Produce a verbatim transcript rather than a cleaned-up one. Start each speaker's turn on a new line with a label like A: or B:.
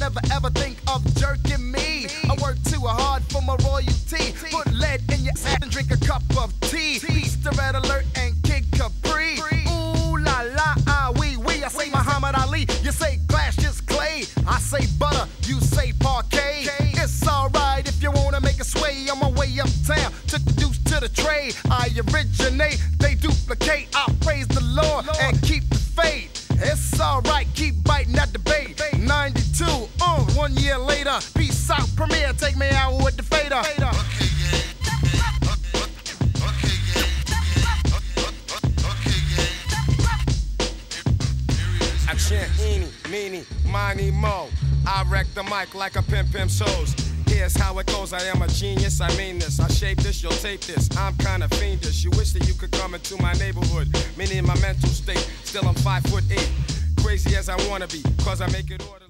A: never ever think of jerking me. I work too hard for my royalty. Put lead in your ass and drink a cup of tea. Beats the Red Alert and Kid Capri. Ooh la la, ah wee wee. I say Muhammad Ali, you say glass just clay. I say butter, you say parquet. It's alright if you wanna make a sway. On my way uptown, took the deuce to the trade. I originate, they duplicate. I praise the Lord and keep the faith. It's alright, keep biting at the bait. ninety-two, uh, one year later. Peace out, Premier, take me out with the fader.
B: I chant eeny, meeny, miny, mo. I wreck the mic like a pimp pimp shows. Here's how it goes, I am a genius, I mean this. I shape this, you'll tape this, I'm kinda fiendish. You wish that you could come into my neighborhood. Meaning my mental state, still I'm five foot eight. Crazy as I wanna be, cause I make it order.